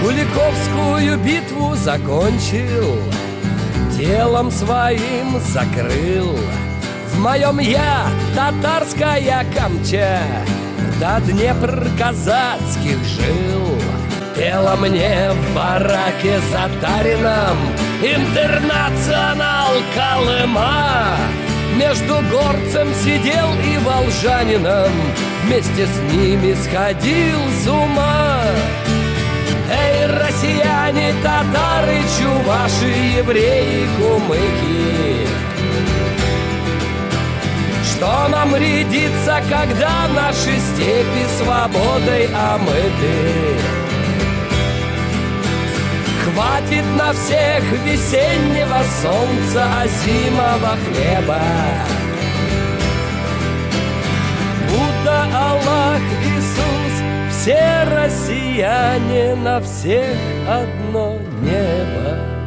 Куликовскую битву закончил, телом своим закрыл. В моем я татарская камча до Днепр казацких жил. Пела мне в бараке затарином Интернационал Колыма. Между горцем сидел и волжанином, вместе с ними сходил с ума. Эй, россияне, татары, чуваши, евреи, кумыки, что нам рядится, когда наши степи свободой омыты? Хватит на всех весеннего солнца, а зимнего хлеба. Будда, Аллах, Иисус, все россияне, на всех одно небо.